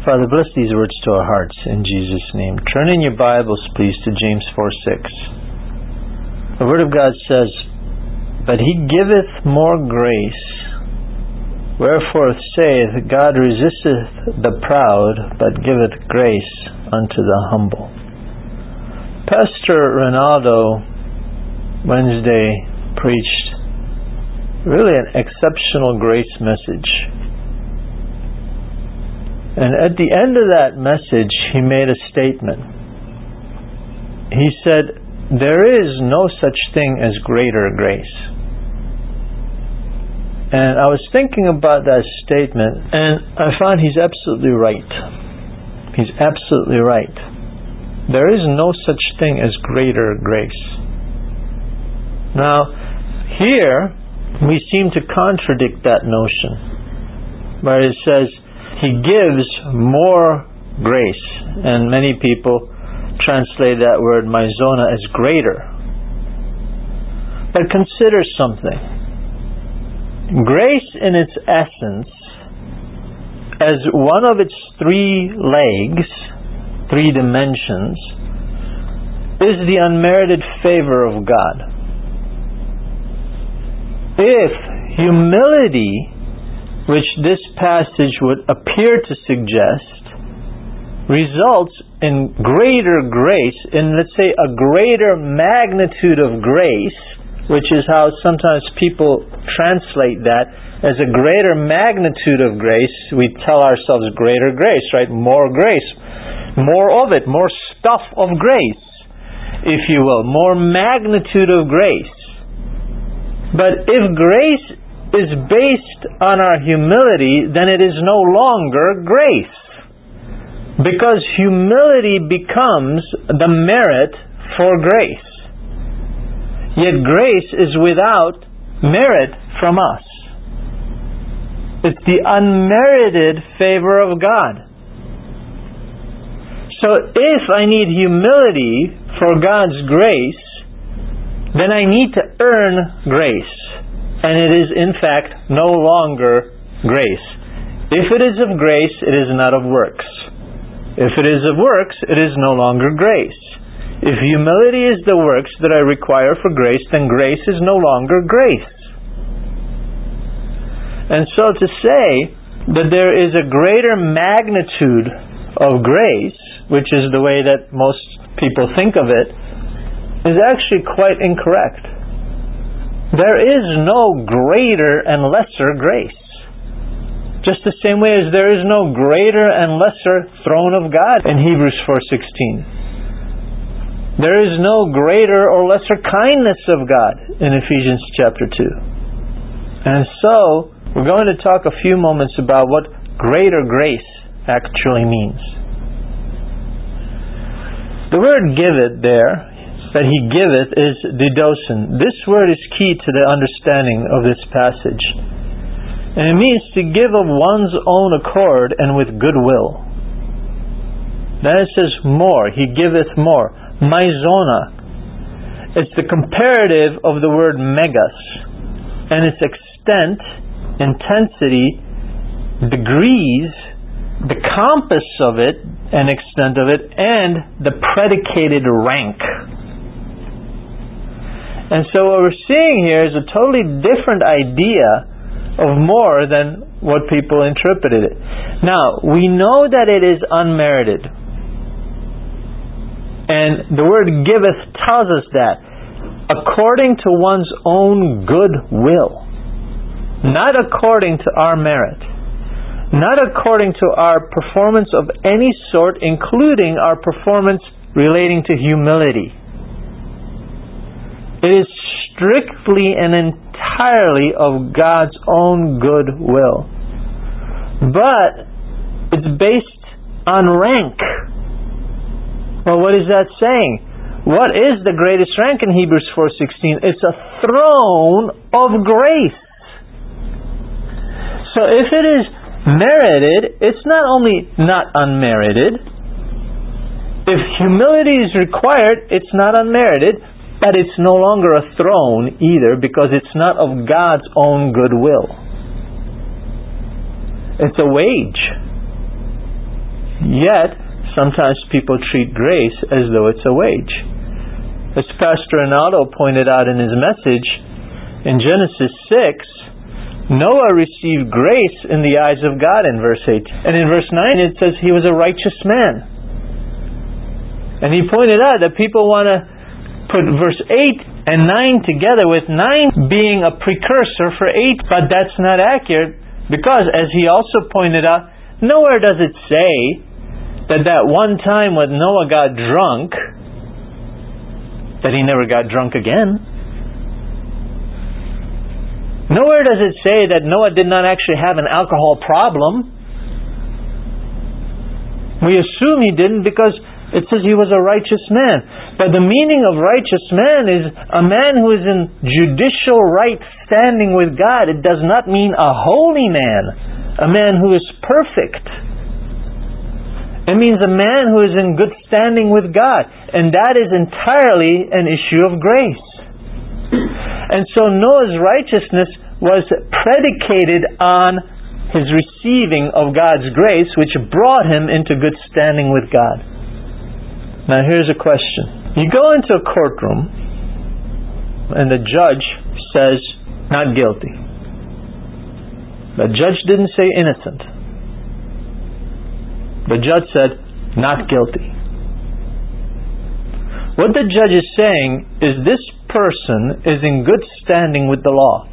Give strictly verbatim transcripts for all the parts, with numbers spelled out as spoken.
Father, bless these words to our hearts in Jesus' name. Turn in your Bibles, please, to James four six. The Word of God says, "But He giveth more grace. Wherefore saith, God resisteth the proud, but giveth grace unto the humble." Pastor Ronaldo Wednesday preached really an exceptional grace message. And at the end of that message, he made a statement. He said, "There is no such thing as greater grace." And I was thinking about that statement, and I found he's absolutely right. He's absolutely right. There is no such thing as greater grace. Now, here, we seem to contradict that notion, where it says, He gives more grace. And many people translate that word maizona as greater. But consider something. Grace in its essence, as one of its three legs, three dimensions, is the unmerited favor of God. If humility, which this passage would appear to suggest, results in greater grace, in, let's say, a greater magnitude of grace, which is how sometimes people translate that as a greater magnitude of grace. We tell ourselves greater grace, right? More grace, more of it, more stuff of grace, if you will, more magnitude of grace. But if grace is based on our humility, then it is no longer grace. Because humility becomes the merit for grace. Yet grace is without merit from us. It's the unmerited favor of God. So if I need humility for God's grace, then I need to earn grace. And it is in fact no longer grace. If it is of grace, it is not of works. If it is of works, it is no longer grace. If humility is the works that I require for grace, then grace is no longer grace. And so to say that there is a greater magnitude of grace, which is the way that most people think of it, is actually quite incorrect. There is no greater and lesser grace. Just the same way as there is no greater and lesser throne of God in Hebrews four sixteen. There is no greater or lesser kindness of God in Ephesians chapter two. And so, we're going to talk a few moments about what greater grace actually means. The word giveth there, that He giveth, is didosin. This word is key to the understanding of this passage. And it means to give of one's own accord and with good will. Then it says more. He giveth more. Maizona. It's the comparative of the word megas. And its extent, intensity, degrees, the compass of it, and extent of it, and the predicated rank. And so what we're seeing here is a totally different idea of more than what people interpreted it. Now, we know that it is unmerited. And the word giveth tells us that. According to one's own good will. Not according to our merit. Not according to our performance of any sort, including our performance relating to humility. It is strictly and entirely of God's own good will. But it's based on rank. Well, what is that saying? What is the greatest rank in Hebrews four sixteen? It's a throne of grace. So if it is merited, it's not only not unmerited. If humility is required, it's not unmerited. But it's no longer a throne either, because it's not of God's own good will. It's a wage. Yet, sometimes people treat grace as though it's a wage. As Pastor Ronaldo pointed out in his message, in Genesis six, Noah received grace in the eyes of God in verse eight. And in verse nine it says he was a righteous man. And he pointed out that people want to put verse eight and nine together, with nine being a precursor for eight, but that's not accurate, because as he also pointed out, nowhere does it say that that one time when Noah got drunk, that he never got drunk again. Nowhere does it say that Noah did not actually have an alcohol problem. We assume he didn't because it says he was a righteous man. But the meaning of righteous man is a man who is in judicial right standing with God. It does not mean a holy man, a man who is perfect. It means a man who is in good standing with God. And that is entirely an issue of grace. And so Noah's righteousness was predicated on his receiving of God's grace, which brought him into good standing with God. Now here's a question. You go into a courtroom and the judge says, not guilty. The judge didn't say innocent. The judge said, not guilty. What the judge is saying is this person is in good standing with the law.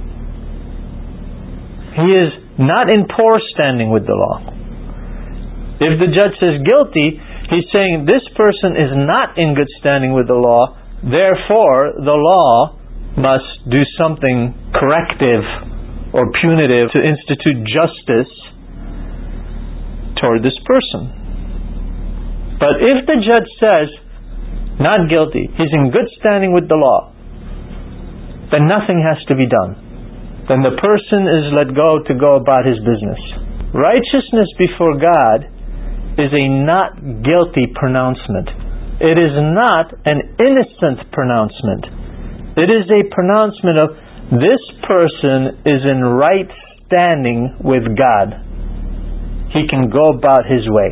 He is not in poor standing with the law. If the judge says guilty, he's saying this person is not in good standing with the law, therefore the law must do something corrective or punitive to institute justice toward this person. But if the judge says not guilty, he's in good standing with the law, then nothing has to be done. Then the person is let go to go about his business. Righteousness before God is a not guilty pronouncement. It is not an innocent pronouncement. It is a pronouncement of this person is in right standing with God. He can go about his way.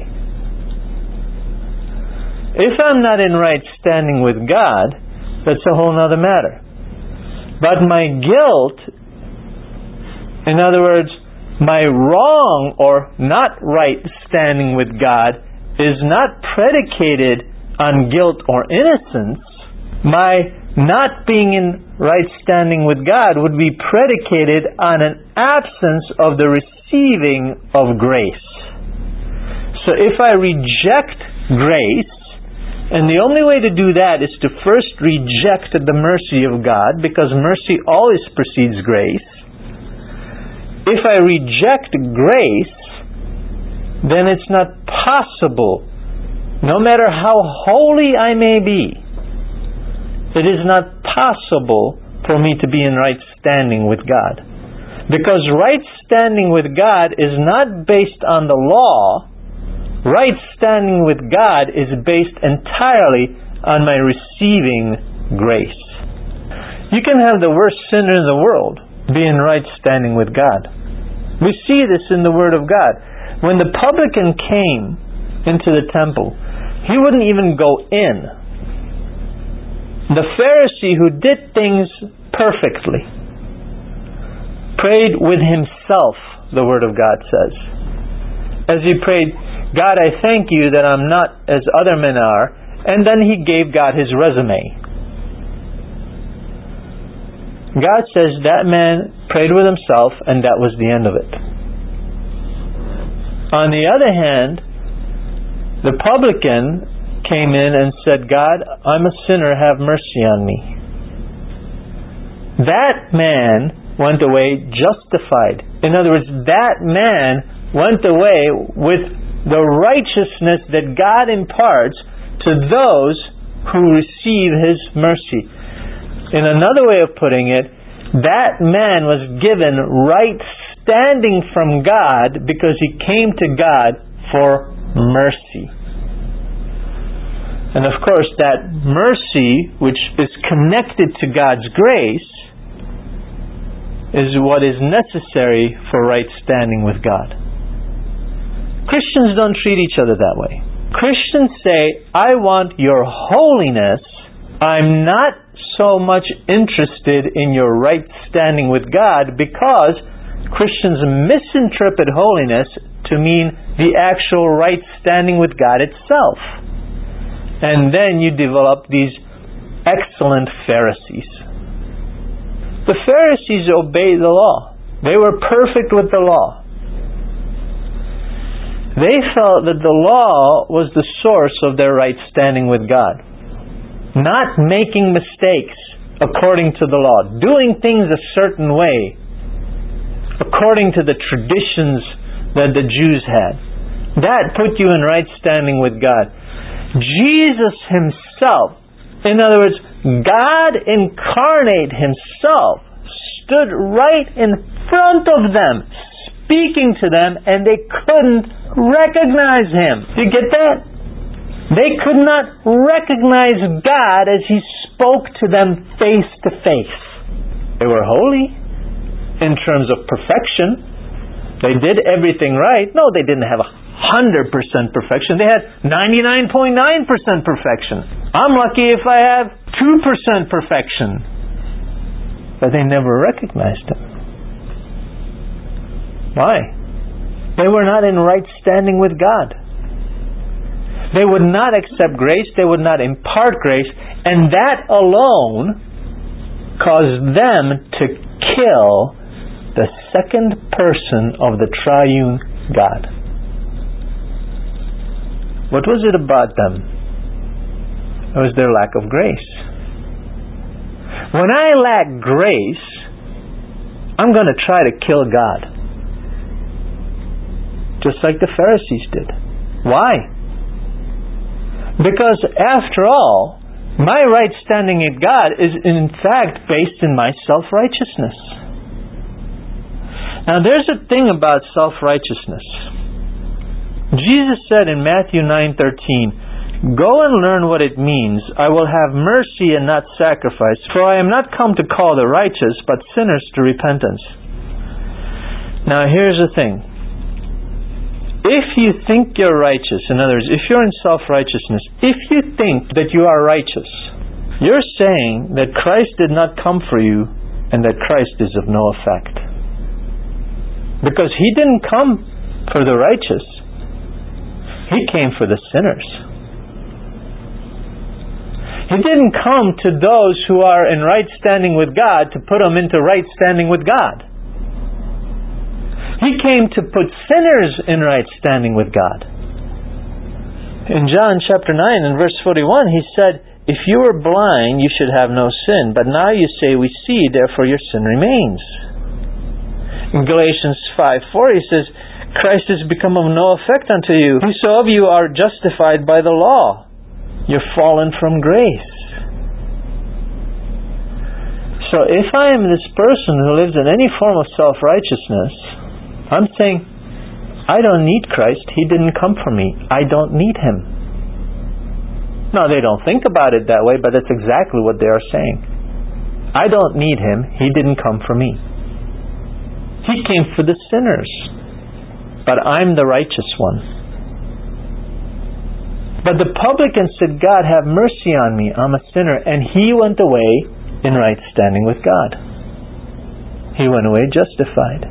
If I'm not in right standing with God, that's a whole other matter. But my guilt, in other words, my wrong or not right standing with God, is not predicated on guilt or innocence. My not being in right standing with God would be predicated on an absence of the receiving of grace. So if I reject grace, and the only way to do that is to first reject the mercy of God, because mercy always precedes grace. If I reject grace, then it's not possible, no matter how holy I may be, it is not possible for me to be in right standing with God. Because right standing with God is not based on the law. Right standing with God is based entirely on my receiving grace. You can have the worst sinner in the world be in right standing with God. We see this in the Word of God. When the publican came into the temple, he wouldn't even go in. The Pharisee who did things perfectly prayed with himself, the Word of God says. As he prayed, God, I thank you that I'm not as other men are, and then he gave God his resume. God says that man prayed with himself, and that was the end of it. On the other hand, the publican came in and said, God, I'm a sinner, have mercy on me. That man went away justified. In other words, that man went away with the righteousness that God imparts to those who receive His mercy. In another way of putting it, that man was given right standing from God because he came to God for mercy. And of course, that mercy, which is connected to God's grace, is what is necessary for right standing with God. Christians don't treat each other that way. Christians say, I want your holiness. I'm not so much interested in your right standing with God, because Christians misinterpret holiness to mean the actual right standing with God itself. And then you develop these excellent Pharisees. The Pharisees obeyed the law. They were perfect with the law. They felt that the law was the source of their right standing with God. Not making mistakes according to the law. Doing things a certain way according to the traditions that the Jews had. That put you in right standing with God. Jesus Himself, in other words, God incarnate Himself, stood right in front of them, speaking to them, and they couldn't recognize Him. You get that? They could not recognize God as He spoke to them face to face. They were holy in terms of perfection. They did everything right. No, they didn't have a hundred percent perfection. They had ninety-nine point nine percent perfection. I'm lucky if I have two percent perfection. But they never recognized Him. Why? They were not in right standing with God. They would not accept grace. They would not impart grace. And that alone caused them to kill the second person of the triune God. What was it about them? It was their lack of grace. When I lack grace, I'm going to try to kill God. Just like the Pharisees did. Why? Because after all, my right standing in God is in fact based in my self-righteousness. Now there's a thing about self-righteousness. Jesus said in Matthew nine thirteen, "Go and learn what it means. I will have mercy and not sacrifice, for I am not come to call the righteous, but sinners to repentance." Now here's the thing. If you think you're righteous, in other words, if you're in self-righteousness, if you think that you are righteous, you're saying that Christ did not come for you and that Christ is of no effect. Because He didn't come for the righteous. He came for the sinners. He didn't come to those who are in right standing with God to put them into right standing with God. He came to put sinners in right standing with God. In John chapter nine and verse forty-one, He said, "If you were blind, you should have no sin. But now you say, we see, therefore your sin remains." In Galatians five four, He says, "Christ has become of no effect unto you. Whoso of you are justified by the law, you're fallen from grace." So if I am this person who lives in any form of self-righteousness, I'm saying, I don't need Christ. He didn't come for me. I don't need Him. Now, they don't think about it that way, but that's exactly what they are saying. I don't need Him. He didn't come for me. He came for the sinners. But I'm the righteous one. But the publican said, "God, have mercy on me. I'm a sinner." And he went away in right standing with God. He went away justified.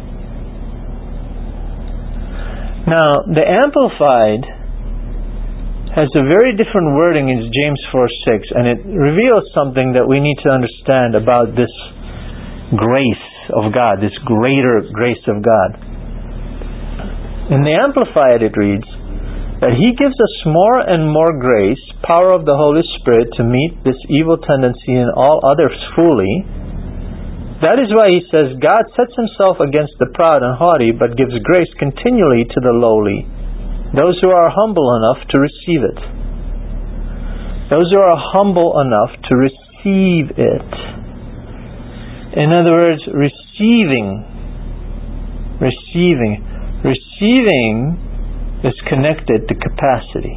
Now, the Amplified has a very different wording in James four six, and it reveals something that we need to understand about this grace of God, this greater grace of God. In the Amplified it reads that He gives us more and more grace, power of the Holy Spirit, to meet this evil tendency in all others fully. That is why He says, "God sets Himself against the proud and haughty, but gives grace continually to the lowly, those who are humble enough to receive it." Those who are humble enough to receive it. In other words, receiving. Receiving. Receiving is connected to capacity.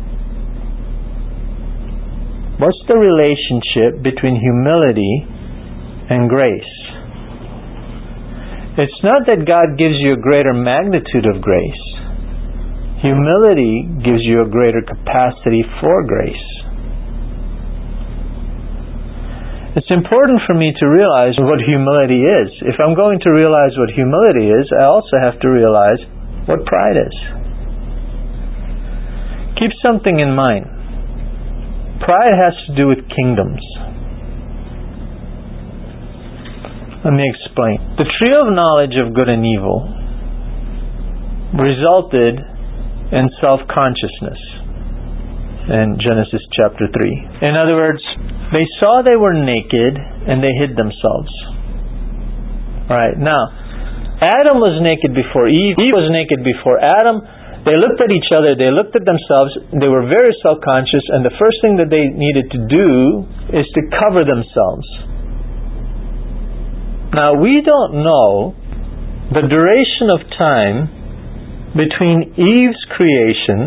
What's the relationship between humility and grace? It's not that God gives you a greater magnitude of grace. Humility gives you a greater capacity for grace. It's important for me to realize what humility is. If I'm going to realize what humility is, I also have to realize what pride is. Keep something in mind. Pride has to do with kingdoms. Let me explain. The tree of knowledge of good and evil resulted in self-consciousness in Genesis chapter three. In other words, they saw they were naked and they hid themselves. Alright, now, Adam was naked before Eve. Eve was naked before Adam. They looked at each other, they looked at themselves, they were very self-conscious, and the first thing that they needed to do is to cover themselves. Now, we don't know the duration of time between Eve's creation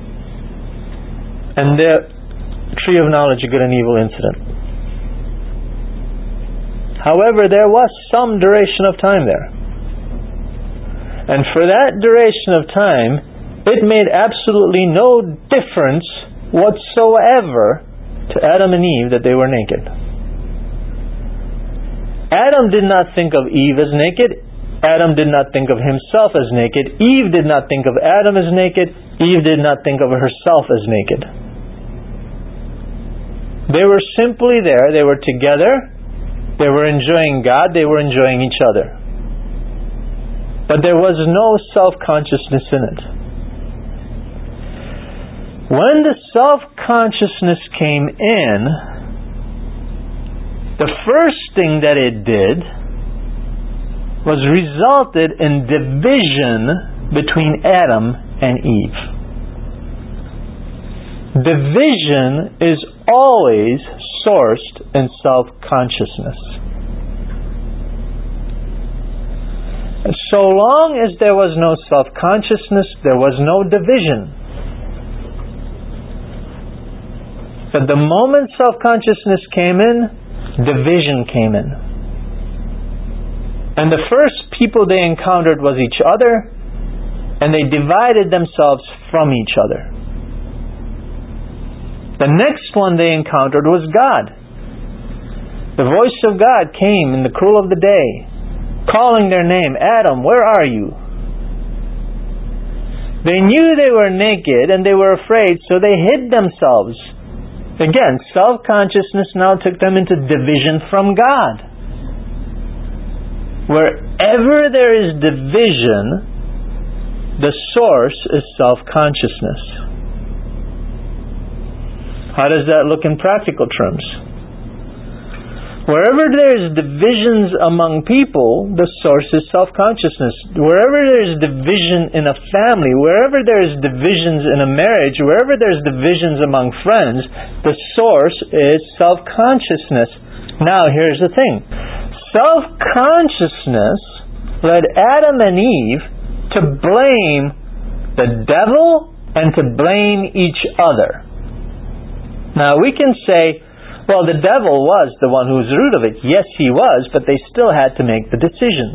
and the tree of knowledge of good and evil incident. However, there was some duration of time there. And for that duration of time, it made absolutely no difference whatsoever to Adam and Eve that they were naked. Adam did not think of Eve as naked. Adam did not think of himself as naked. Eve did not think of Adam as naked. Eve did not think of herself as naked. They were simply there. They were together. They were enjoying God. They were enjoying each other. But there was no self-consciousness in it. When the self-consciousness came in, the first thing that it did was resulted in division between Adam and Eve. Division is always sourced in self-consciousness. So long as there was no self-consciousness, there was no division. But the moment self-consciousness came in, division came in. And the first people they encountered was each other, and they divided themselves from each other. The next one they encountered was God. The voice of God came in the cool of the day, calling their name, Adam, where are you? They knew they were naked and they were afraid, so they hid themselves. Again, self-consciousness now took them into division from God. Wherever there is division, the source is self-consciousness. How does that look in practical terms? Wherever there is divisions among people, the source is self-consciousness. Wherever there is division in a family, wherever there is divisions in a marriage, wherever there is divisions among friends, the source is self-consciousness. Now, here's the thing. Self-consciousness led Adam and Eve to blame the devil and to blame each other. Now, we can say, well, the devil was the one who was the root of it. Yes, he was, but they still had to make the decisions.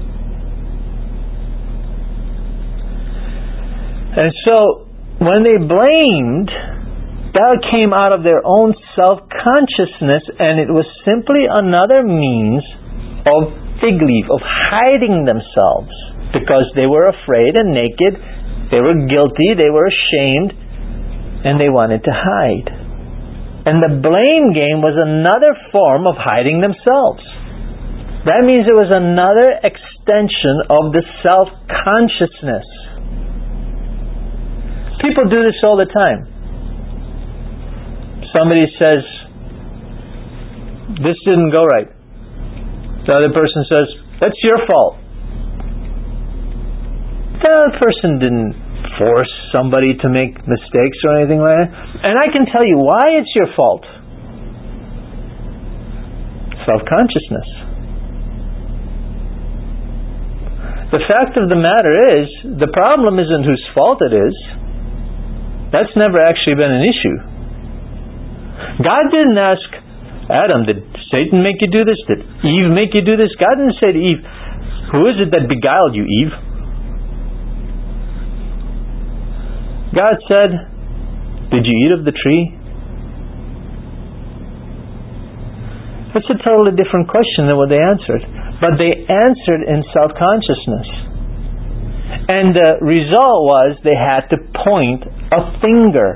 And so, when they blamed, that came out of their own self-consciousness, and it was simply another means of fig leaf, of hiding themselves, because they were afraid and naked, they were guilty, they were ashamed, and they wanted to hide. And the blame game was another form of hiding themselves. That means it was another extension of the self-consciousness. People do this all the time. Somebody says, this didn't go right. The other person says, that's your fault. The other person didn't force somebody to make mistakes or anything like that. And I can tell you why it's your fault. Self-consciousness. The fact of the matter is, the problem isn't whose fault it is. That's never actually been an issue. God didn't ask Adam, did Satan make you do this? Did Eve make you do this? God didn't say to Eve, who is it that beguiled you, Eve? God said, "Did you eat of the tree?" That's a totally different question than what they answered. But they answered in self-consciousness. And the result was they had to point a finger.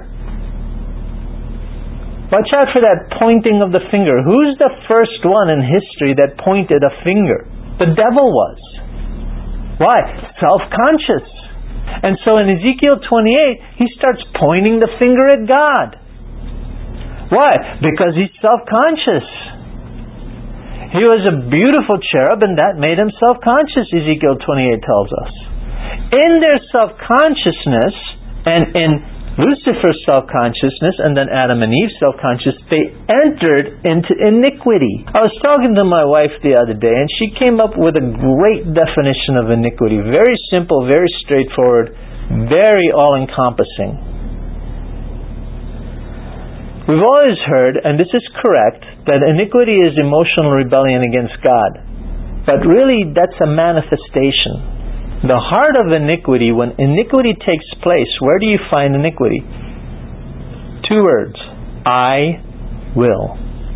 Watch out for that pointing of the finger. Who's the first one in history that pointed a finger? The devil was. Why? Self-conscious. And so in Ezekiel twenty-eight, he starts pointing the finger at God. Why? Because he's self-conscious. He was a beautiful cherub, and that made him self-conscious, Ezekiel twenty-eight tells us. In their self-consciousness, and in Lucifer's self-consciousness, and then Adam and Eve's self-consciousness, they entered into iniquity. I was talking to my wife the other day, and she came up with a great definition of iniquity. Very simple, very straightforward, very all-encompassing. We've always heard, and this is correct, that iniquity is emotional rebellion against God. But really, that's a manifestation. The heart of iniquity, when iniquity takes place, where do you find iniquity? Two words. I will.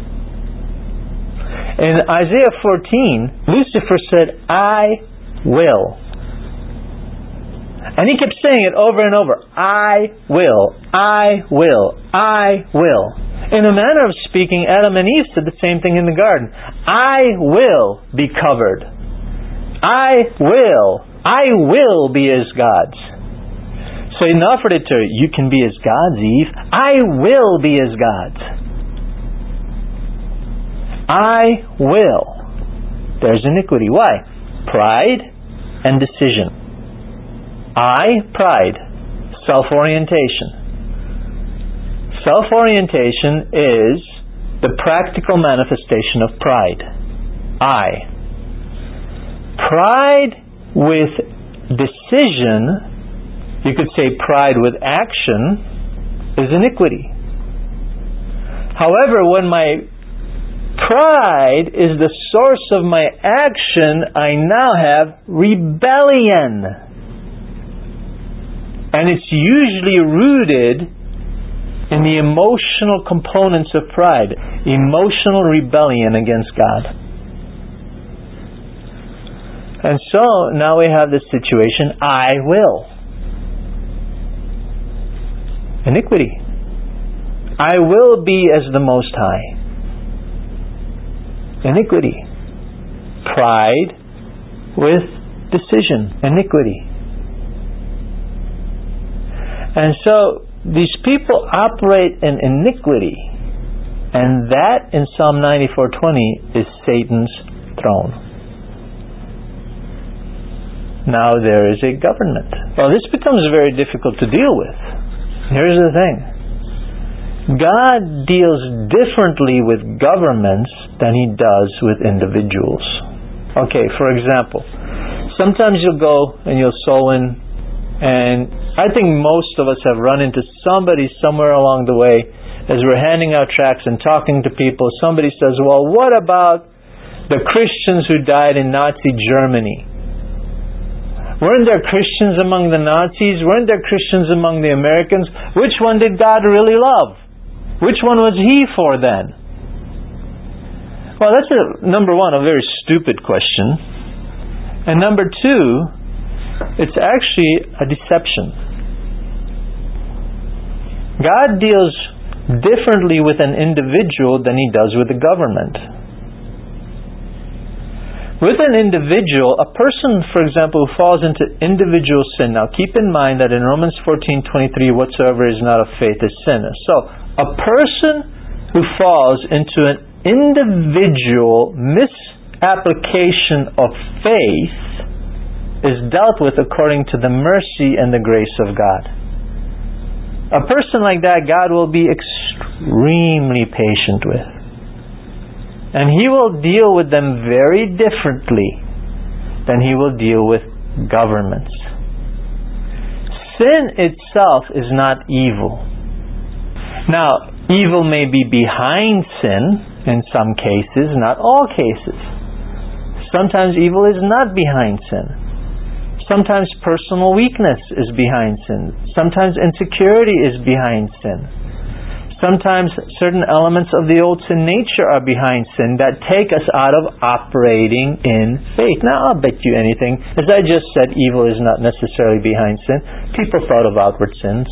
In Isaiah fourteen, Lucifer said, "I will." And he kept saying it over and over. I will, I will, I will. In a manner of speaking, Adam and Eve said the same thing in the garden. I will be covered. I will. I will be as gods. So he offered it to her. You can be as gods, Eve. I will be as gods. I will. There's iniquity. Why? Pride and decision. I, pride, self-orientation. Self-orientation is the practical manifestation of pride. I. Pride with decision, you could say pride with action, is iniquity. However, when my pride is the source of my action, I now have rebellion. And it's usually rooted in the emotional components of pride. Emotional rebellion against God. And so, now we have this situation, I will. Iniquity. I will be as the Most High. Iniquity. Pride with decision. Iniquity. And so, these people operate in iniquity. And that, in Psalm ninety-four twenty, is Satan's throne. Now there is a government. Well, this becomes very difficult to deal with. Here's the thing. God deals differently with governments than He does with individuals. Okay, for example, sometimes you'll go and you'll sow in, and I think most of us have run into somebody somewhere along the way as we're handing out tracts and talking to people. Somebody says, well, what about the Christians who died in Nazi Germany? Weren't there Christians among the Nazis? Weren't there Christians among the Americans? Which one did God really love? Which one was He for then? Well, that's, a, number one, a very stupid question. And number two, it's actually a deception. God deals differently with an individual than He does with the government. With an individual, a person, for example, who falls into individual sin. Now, keep in mind that in Romans fourteen twenty-three, whatsoever is not of faith is sin. So, a person who falls into an individual misapplication of faith is dealt with according to the mercy and the grace of God. A person like that, God will be extremely patient with. And He will deal with them very differently than He will deal with governments. Sin itself is not evil. Now, evil may be behind sin in some cases, not all cases. Sometimes evil is not behind sin. Sometimes personal weakness is behind sin. Sometimes insecurity is behind sin. Sometimes certain elements of the old sin nature are behind sin that take us out of operating in faith. Now, I'll bet you anything. As I just said, evil is not necessarily behind sin. People thought of outward sins.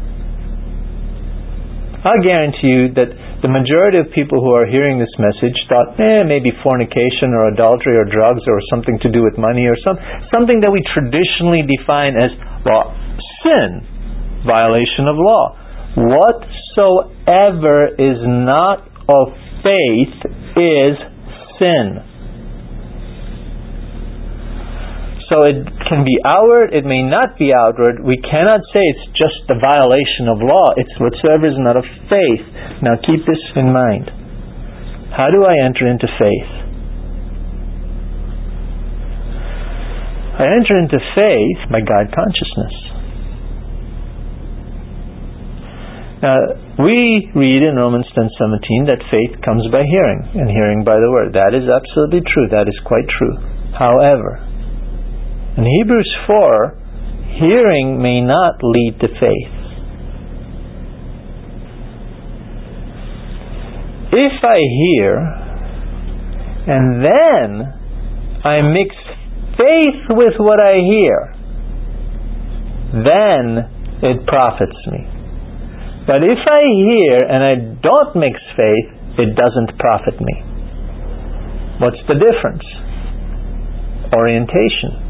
I'll guarantee you that the majority of people who are hearing this message thought, eh, maybe fornication or adultery or drugs or something to do with money or some, something that we traditionally define as, well, sin, violation of law. Whatsoever is not of faith is sin. So it can be outward, it may not be outward. We cannot say it's just the violation of law. It's whatsoever is not of faith. Now keep this in mind. How do I enter into faith? I enter into faith by God consciousness. Now, we read in Romans ten seventeen that faith comes by hearing, and hearing by the word. That is absolutely true. That is quite true. However, in Hebrews four, hearing may not lead to faith. If I hear, and then I mix faith with what I hear, then it profits me. But if I hear and I don't mix faith, it doesn't profit me. What's the difference? Orientation.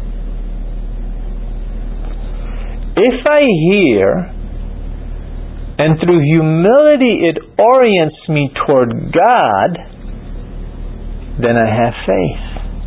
If I hear, and through humility it orients me toward God, then I have faith.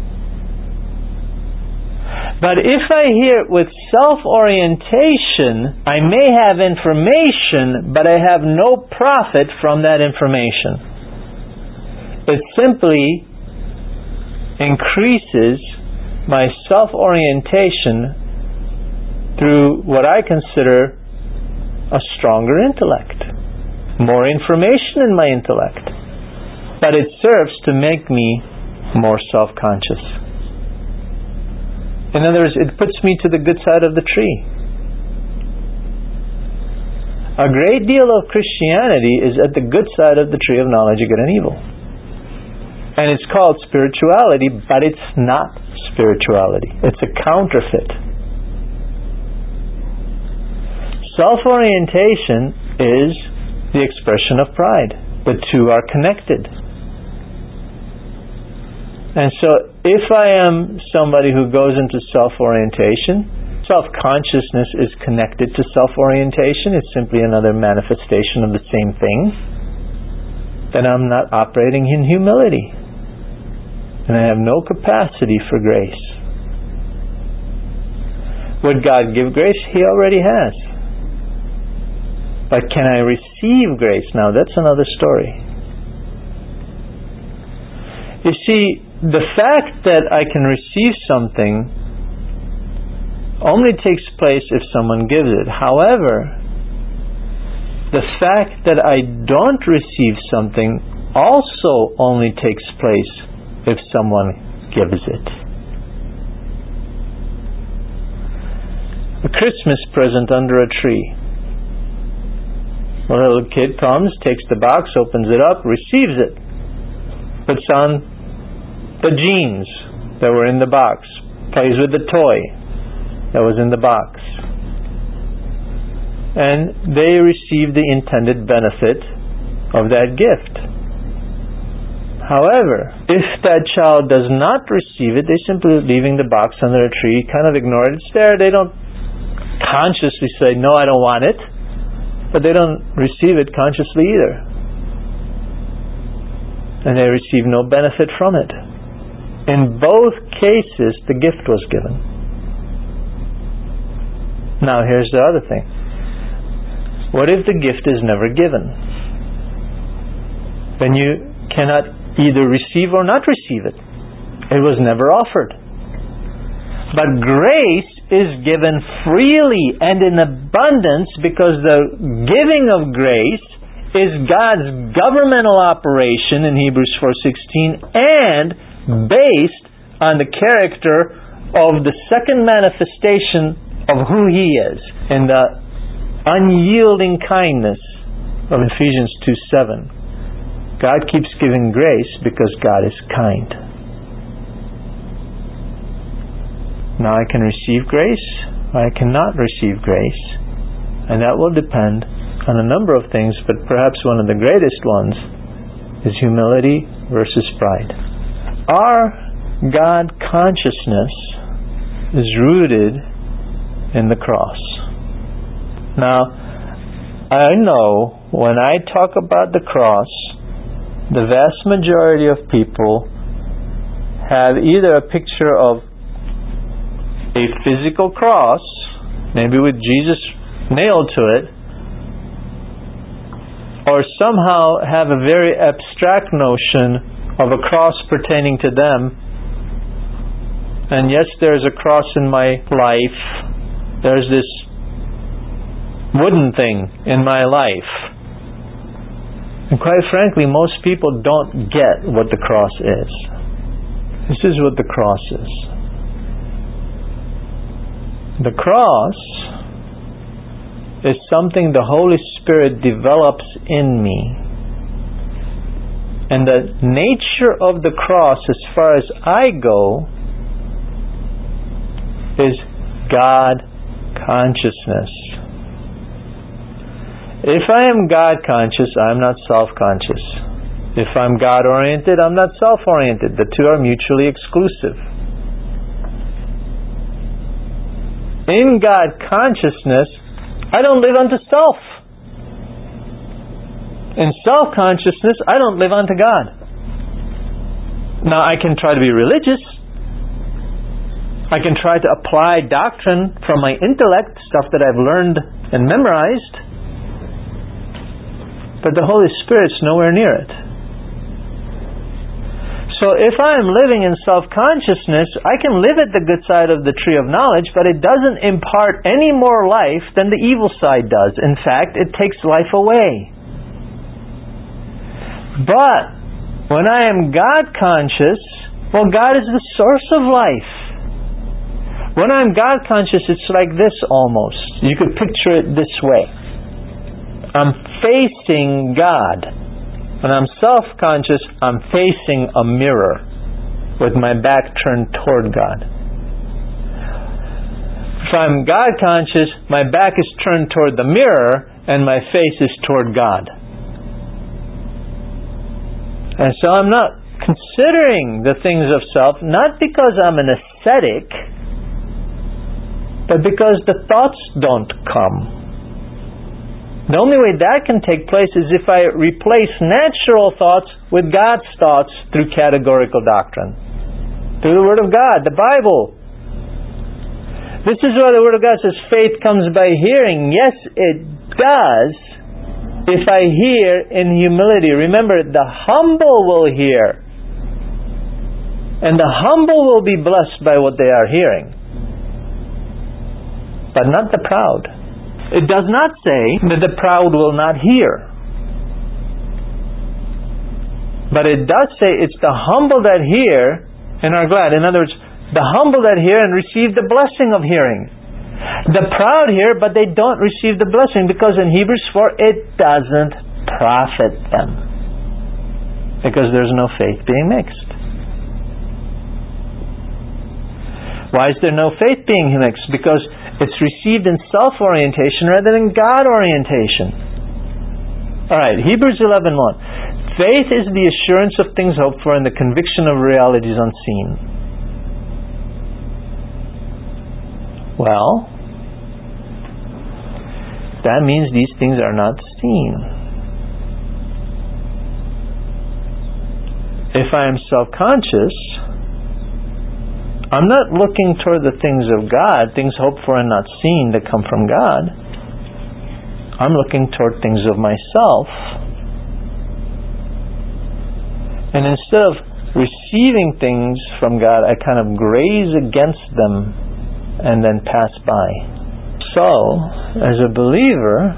But if I hear it with self-orientation, I may have information, but I have no profit from that information. It simply increases my self-orientation through what I consider a stronger intellect, more information in my intellect. But it serves to make me more self-conscious. In other words, it puts me to the good side of the tree. A great deal of Christianity is at the good side of the tree of knowledge of good and evil. And it's called spirituality, but it's not spirituality. It's a counterfeit. Self-orientation is the expression of pride. The two are connected. And so if I am somebody who goes into self-orientation, self-consciousness is connected to self-orientation, it's simply another manifestation of the same thing, then I'm not operating in humility. And I have no capacity for grace. Would God give grace? He already has. But can I receive grace? Now that's another story. You see, the fact that I can receive something only takes place if someone gives it. However, the fact that I don't receive something also only takes place if someone gives it. A Christmas present under a tree. A little kid comes, takes the box, opens it up, receives it, puts on the jeans that were in the box, plays with the toy that was in the box, and they receive the intended benefit of that gift. However, if that child does not receive it, they're simply leaving the box under a tree, kind of ignore it. It's there. They don't consciously say, no, I don't want it. But they don't receive it consciously either. And they receive no benefit from it. In both cases, the gift was given. Now here's the other thing. What if the gift is never given? Then you cannot either receive or not receive it. It was never offered. But grace is given freely and in abundance because the giving of grace is God's governmental operation in Hebrews four sixteen and based on the character of the second manifestation of who He is in the unyielding kindness of Ephesians two seven. God keeps giving grace because God is kind. Now I can receive grace, or I cannot receive grace, and that will depend on a number of things, but perhaps one of the greatest ones is humility versus pride. Our God consciousness is rooted in the cross. Now, I know when I talk about the cross, the vast majority of people have either a picture of a physical cross, maybe with Jesus nailed to it, or somehow have a very abstract notion of a cross pertaining to them. And yes, there's a cross in my life. There's this wooden thing in my life. And quite frankly, most people don't get what the cross is. This is what the cross is. The cross is something the Holy Spirit develops in me. And the nature of the cross, as far as I go, is God consciousness. If I am God conscious, I'm not self-conscious. If I'm God oriented, I'm not self-oriented. The two are mutually exclusive. In God consciousness, I don't live unto self. In self-consciousness, I don't live unto God. Now, I can try to be religious. I can try to apply doctrine from my intellect, stuff that I've learned and memorized. But the Holy Spirit's nowhere near it. So if I am living in self-consciousness, I can live at the good side of the tree of knowledge, but it doesn't impart any more life than the evil side does. In fact, it takes life away. But when I am God conscious, well, God is the source of life. When I'm God conscious, it's like this almost. You could picture it this way. I'm facing God. When I'm self-conscious, I'm facing a mirror with my back turned toward God. If I'm God conscious, my back is turned toward the mirror and my face is toward God. And so I'm not considering the things of self, not because I'm an ascetic, but because the thoughts don't come. The only way that can take place is if I replace natural thoughts with God's thoughts through categorical doctrine. Through the Word of God, the Bible. This is why the Word of God says faith comes by hearing. Yes, it does if I hear in humility. Remember, the humble will hear. And the humble will be blessed by what they are hearing. But not the proud. It does not say that the proud will not hear. But it does say it's the humble that hear and are glad. In other words, the humble that hear and receive the blessing of hearing. The proud hear, but they don't receive the blessing, because in Hebrews four, it doesn't profit them. Because there's no faith being mixed. Why is there no faith being mixed? Because it's received in self-orientation rather than God-orientation. Alright, Hebrews eleven one. Faith is the assurance of things hoped for and the conviction of realities unseen. Well, that means these things are not seen. If I am self-conscious, I'm not looking toward the things of God, things hoped for and not seen that come from God. I'm looking toward things of myself. And instead of receiving things from God, I kind of graze against them and then pass by. So, as a believer,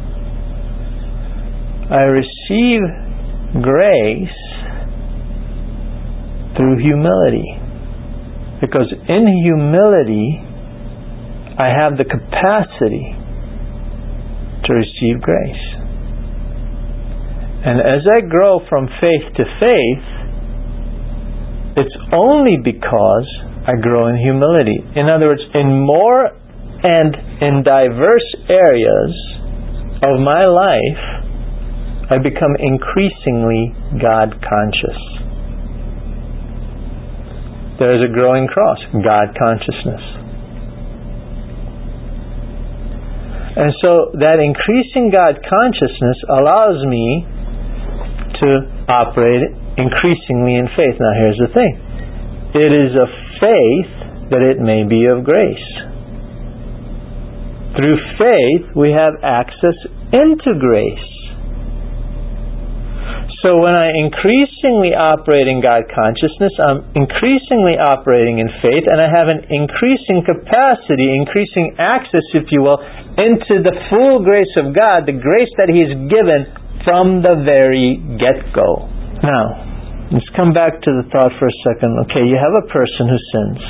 I receive grace through humility. Because in humility, I have the capacity to receive grace. And as I grow from faith to faith, it's only because I grow in humility. In other words, in more and in diverse areas of my life, I become increasingly God conscious. There is a growing cross, God consciousness. And so that increasing God consciousness allows me to operate increasingly in faith. Now here's the thing. It is of faith that it may be of grace. Through faith we have access into grace. So when I increasingly operate in God consciousness, I'm increasingly operating in faith, and I have an increasing capacity, increasing access, if you will, into the full grace of God, the grace that He has given from the very get-go. Now, let's come back to the thought for a second. Okay, you have a person who sins.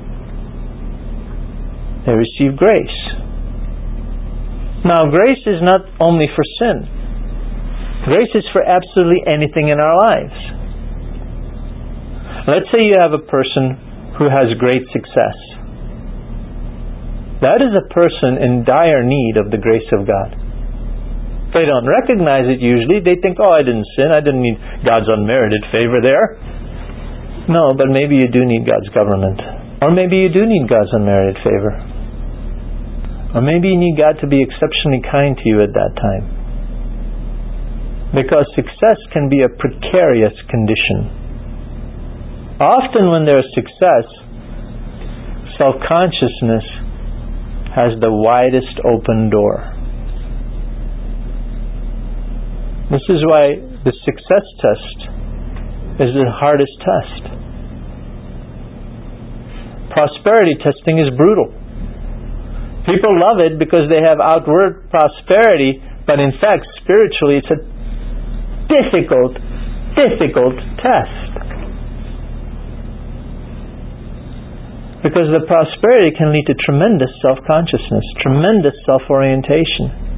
They receive grace. Now, grace is not only for sin. Grace is for absolutely anything in our lives. Let's say you have a person who has great success. That is a person in dire need of the grace of God. They don't recognize it usually. They think, oh, I didn't sin. I didn't need God's unmerited favor there. No, but maybe you do need God's government. Or maybe you do need God's unmerited favor. Or maybe you need God to be exceptionally kind to you at that time. Because success can be a precarious condition. Often when there's success, self-consciousness has the widest open door. This is why the success test is the hardest test. Prosperity testing is brutal. People love it because they have outward prosperity, but in fact, spiritually, it's a difficult, difficult test. Because the prosperity can lead to tremendous self-consciousness, tremendous self-orientation.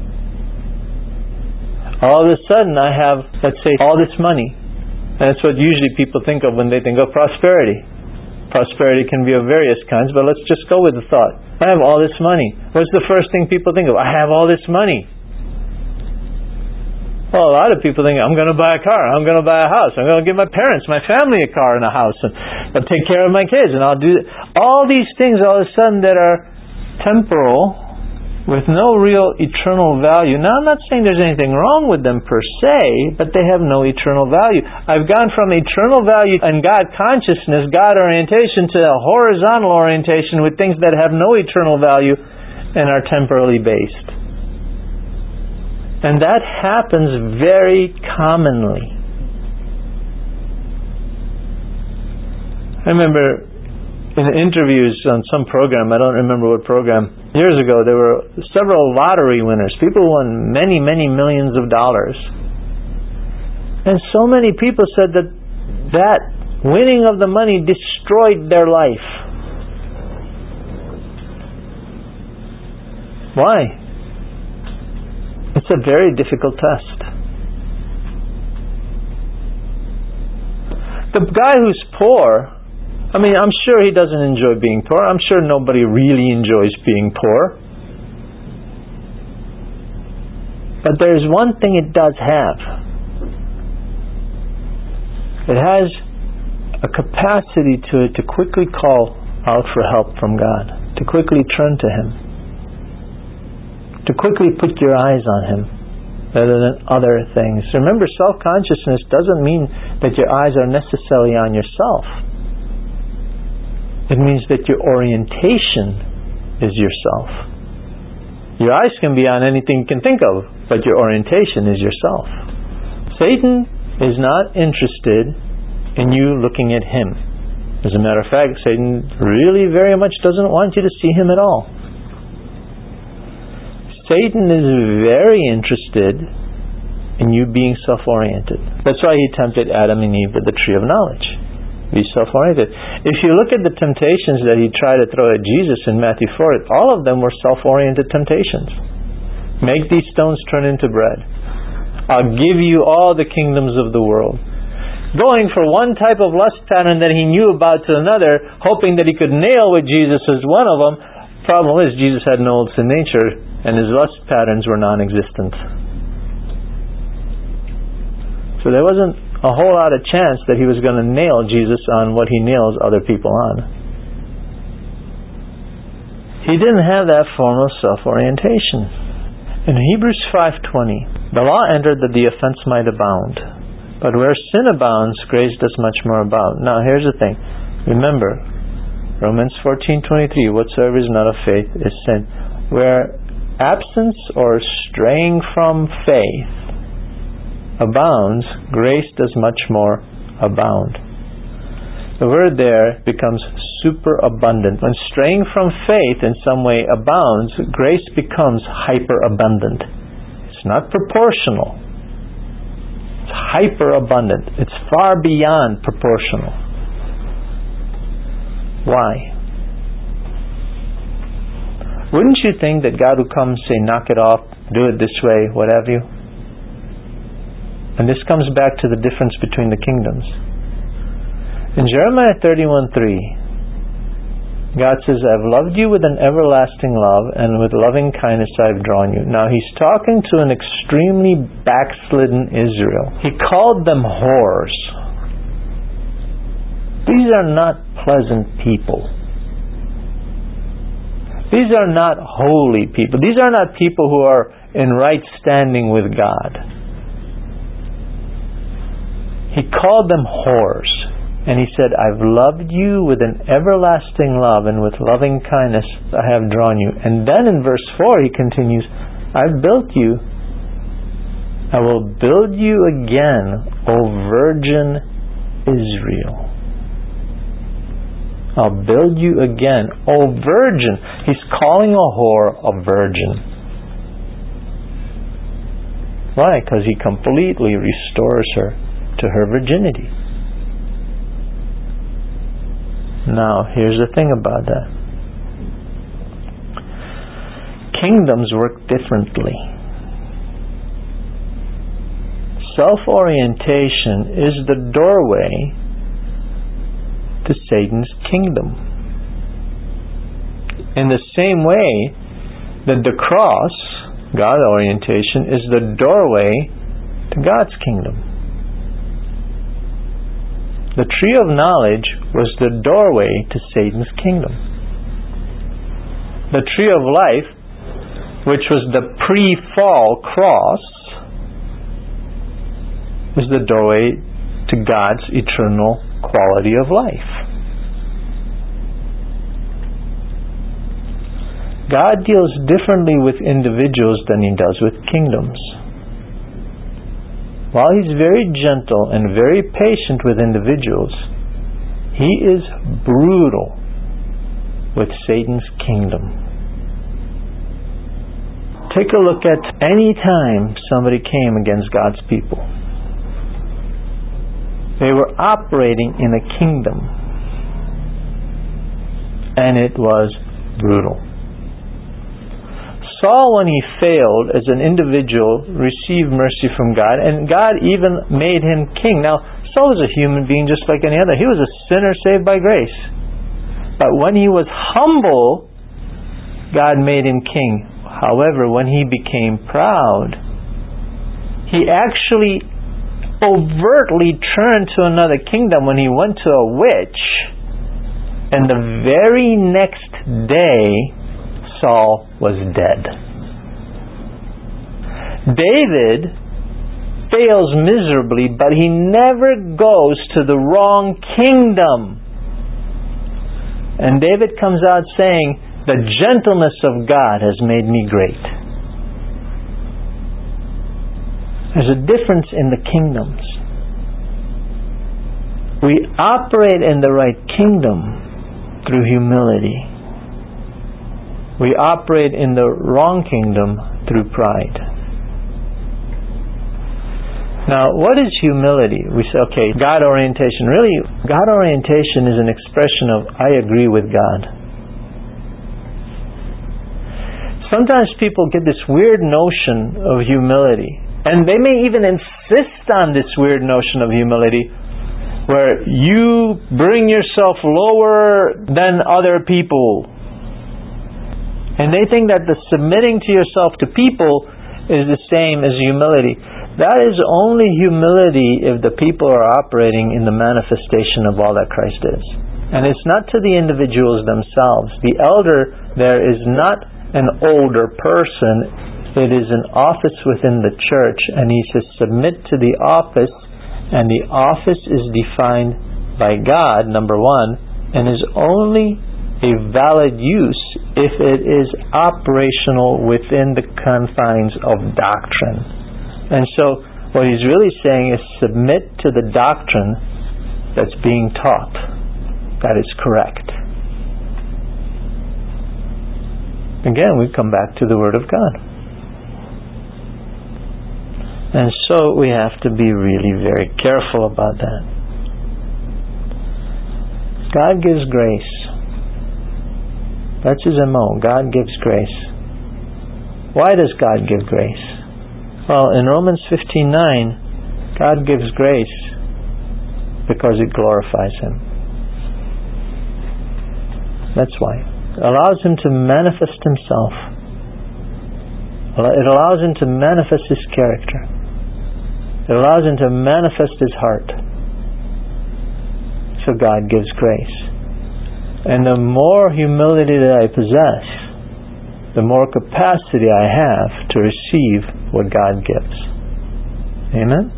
All of a sudden I have, let's say, all this money. And that's what usually people think of when they think of prosperity. Prosperity can be of various kinds, but let's just go with the thought. I have all this money. What's the first thing people think of? I have all this money. Well, a lot of people think, I'm going to buy a car, I'm going to buy a house, I'm going to give my parents, my family a car and a house, and I'll take care of my kids, and I'll do all these things all of a sudden that are temporal, with no real eternal value. Now, I'm not saying there's anything wrong with them per se, but they have no eternal value. I've gone from eternal value and God consciousness, God orientation, to a horizontal orientation with things that have no eternal value and are temporally based. And that happens very commonly. I remember in interviews on some program, I don't remember what program, years ago, there were several lottery winners. People won many, many millions of dollars. And so many people said that that winning of the money destroyed their life. Why? It's a very difficult test. The guy who's poor, I mean, I'm sure he doesn't enjoy being poor. I'm sure nobody really enjoys being poor. But there's one thing it does have. It has a capacity to it to quickly call out for help from God, to quickly turn to Him, to quickly put your eyes on Him rather than other things. Remember, self-consciousness doesn't mean that your eyes are necessarily on yourself. It means that your orientation is yourself. Your eyes can be on anything you can think of, but your orientation is yourself. Satan is not interested in you looking at him. As a matter of fact, Satan really very much doesn't want you to see him at all. Satan is very interested in you being self-oriented. That's why he tempted Adam and Eve with the tree of knowledge. be self-oriented. If you look at the temptations that he tried to throw at Jesus in Matthew four, all of them were self-oriented temptations. Make these stones turn into bread. I'll give you all the kingdoms of the world. Going for one type of lust pattern that he knew about to another, hoping that he could nail with Jesus as one of them. Problem is, Jesus had no old sin nature, and his lust patterns were non-existent. So there wasn't a whole lot of chance that he was going to nail Jesus on what he nails other people on. He didn't have that form of self-orientation. In Hebrews five twenty, the law entered that the offense might abound. But where sin abounds, grace does much more abound. Now here's the thing. Remember, Romans fourteen twenty-three, whatsoever is not of faith is sin. Where absence or straying from faith abounds, grace does much more abound. The word there becomes superabundant. When straying from faith in some way abounds, grace becomes hyperabundant. It's not proportional. It's hyperabundant. It's far beyond proportional. Why? Wouldn't you think that God would come and say, knock it off, do it this way, what have you? And this comes back to the difference between the kingdoms. In Jeremiah thirty-one three, God says, I've loved you with an everlasting love, and with loving kindness I've drawn you. Now he's talking to an extremely backslidden Israel. He called them whores. These are not pleasant people. These are not holy people. These are not people who are in right standing with God. He called them whores. And he said, I've loved you with an everlasting love, and with loving kindness I have drawn you. And then in verse four he continues, I've built you. I will build you again, O virgin Israel. I'll build you again, O virgin. He's calling a whore a virgin. Why? Because he completely restores her to her virginity. Now, here's the thing about that. Kingdoms work differently. Self-orientation is the doorway to Satan's kingdom. In the same way that the cross, God orientation, is the doorway to God's kingdom. The tree of knowledge was the doorway to Satan's kingdom. The tree of life, which was the pre-fall cross, is the doorway to God's eternal quality of life. God deals differently with individuals than He does with kingdoms. While He's very gentle and very patient with individuals, He is brutal with Satan's kingdom. Take a look at any time somebody came against God's people. They were operating in a kingdom, and it was brutal. Saul, when he failed as an individual, received mercy from God, and God even made him king. Now, Saul was a human being just like any other. He was a sinner saved by grace. But when he was humble, God made him king. However, when he became proud, he actually overtly turned to another kingdom when he went to a witch, and the very next day Saul was dead. David fails miserably, but he never goes to the wrong kingdom. And David comes out saying, the gentleness of God has made me great. There's a difference in the kingdoms. We operate in the right kingdom through humility. We operate in the wrong kingdom through pride. Now, what is humility? We say, okay, God orientation. Really, God orientation is an expression of, I agree with God. Sometimes people get this weird notion of humility, and they may even insist on this weird notion of humility, where you bring yourself lower than other people. And they think that the submitting to yourself to people is the same as humility. That is only humility if the people are operating in the manifestation of all that Christ is. And it's not to the individuals themselves. The elder there is not an older person. It is an office within the church, and he says submit to the office, and the office is defined by God, number one, and is only a valid use if it is operational within the confines of doctrine. And so what he's really saying is submit to the doctrine that's being taught. That is correct. Again, we come back to the Word of God. And so we have to be really very careful about that. God gives grace. That's His M O. God gives grace. Why does God give grace? Well, in Romans fifteen nine, God gives grace because it glorifies Him. That's why. It allows Him to manifest Himself. It allows Him to manifest His character. It allows Him to manifest His heart. So God gives grace. And the more humility that I possess, the more capacity I have to receive what God gives. Amen?